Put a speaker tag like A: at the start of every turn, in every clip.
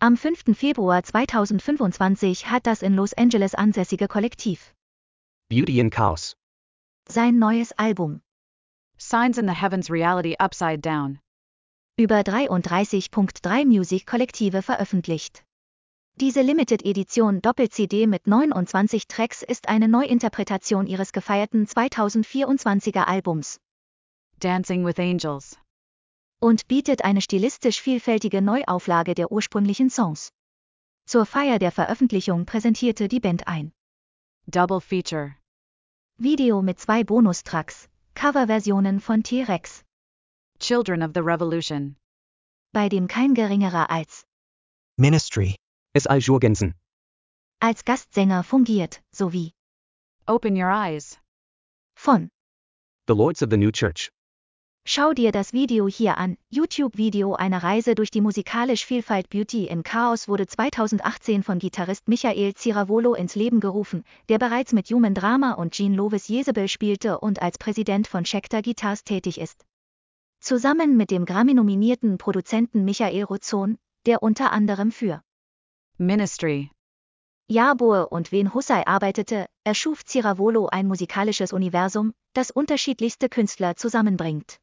A: Am 5. Februar 2025 hat das in Los Angeles ansässige Kollektiv
B: Beauty in Chaos
A: sein neues Album
C: Signs in the Heavens Reality Upside Down
A: über 33.3 Musikkollektive veröffentlicht. Diese Limited-Edition Doppel-CD mit 29 Tracks ist eine Neuinterpretation ihres gefeierten 2024er Albums
C: Dancing with Angels
A: und bietet eine stilistisch vielfältige Neuauflage der ursprünglichen Songs. Zur Feier der Veröffentlichung präsentierte die Band ein
C: Double Feature
A: Video mit 2 Bonustracks, Coverversionen von T-Rex,
C: Children of the Revolution,
A: bei dem kein geringerer als
D: Ministry,
B: S.I. Jurgensen
A: als Gastsänger fungiert, sowie
C: Open Your Eyes,
A: von
B: The Lords of the New Church.
A: Schau dir das Video hier an. YouTube-Video Eine Reise durch die musikalische Vielfalt. Beauty in Chaos wurde 2018 von Gitarrist Michael Ciravolo ins Leben gerufen, der bereits mit Human Drama und Jean Lovis Jezebel spielte und als Präsident von Schecter Guitars tätig ist. Zusammen mit dem Grammy-nominierten Produzenten Michael Rozon, der unter anderem für
C: Ministry,
A: Yarborough und Wen Hussey arbeitete, erschuf Ciravolo ein musikalisches Universum, das unterschiedlichste Künstler zusammenbringt.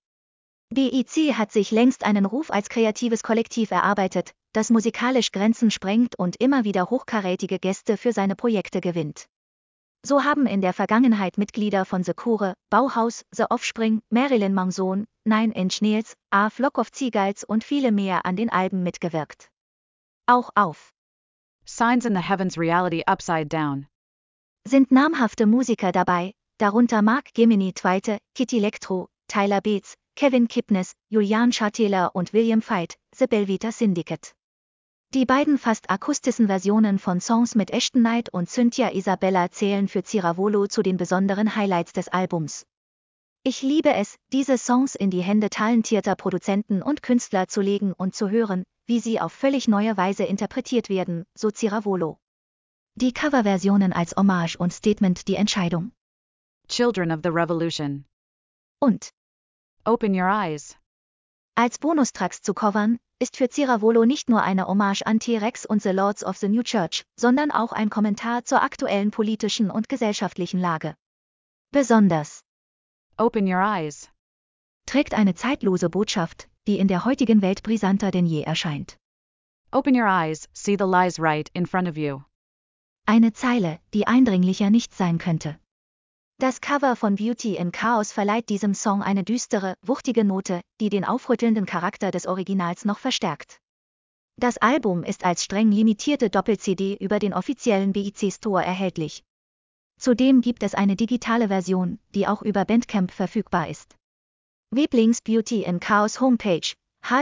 A: BIC hat sich längst einen Ruf als kreatives Kollektiv erarbeitet, das musikalisch Grenzen sprengt und immer wieder hochkarätige Gäste für seine Projekte gewinnt. So haben in der Vergangenheit Mitglieder von The Cure, Bauhaus, The Offspring, Marilyn Manson, Nine Inch Nails, A Flock of Seagulls und viele mehr an den Alben mitgewirkt. Auch auf
C: Signs in the Heavens Reality Upside Down
A: sind namhafte Musiker dabei, darunter Mark Gemini Tweite, Kitty Electro, Tyler Bates, Kevin Kipnis, Julian Scharteler und William Veit, The Belvedere Syndicate. Die beiden fast akustischen Versionen von Songs mit Ashton Knight und Cynthia Isabella zählen für Ciravolo zu den besonderen Highlights des Albums. Ich liebe es, diese Songs in die Hände talentierter Produzenten und Künstler zu legen und zu hören, wie sie auf völlig neue Weise interpretiert werden, so Ciravolo. Die Coverversionen als Hommage und Statement die Entscheidung.
C: Children of the Revolution
A: Und
C: Open Your Eyes
A: als Bonustracks zu covern, ist für Ciravolo nicht nur eine Hommage an T-Rex und The Lords of the New Church, sondern auch ein Kommentar zur aktuellen politischen und gesellschaftlichen Lage. Besonders
C: Open Your Eyes
A: trägt eine zeitlose Botschaft, die in der heutigen Welt brisanter denn je erscheint.
C: Open Your Eyes, see the lies right in front of you.
A: Eine Zeile, die eindringlicher nicht sein könnte. Das Cover von Beauty in Chaos verleiht diesem Song eine düstere, wuchtige Note, die den aufrüttelnden Charakter des Originals noch verstärkt. Das Album ist als streng limitierte Doppel-CD über den offiziellen BIC Store erhältlich. Zudem gibt es eine digitale Version, die auch über Bandcamp verfügbar ist. Weblinks Beauty in Chaos Homepage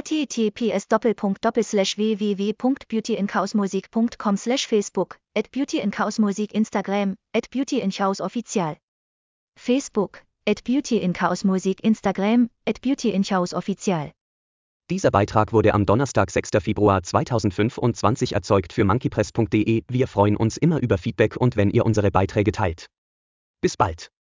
A: https://www.beautyinchaosmusik.com/Facebook, @beautyinchaosmusik Instagram, @beautyinchaosoffizial Facebook, @beautyinchaosmusik Instagram, @beautyinchaosoffizial.
B: Dieser Beitrag wurde am Donnerstag, 6. Februar 2025 erzeugt für monkeypress.de. Wir freuen uns immer über Feedback und wenn ihr unsere Beiträge teilt. Bis bald.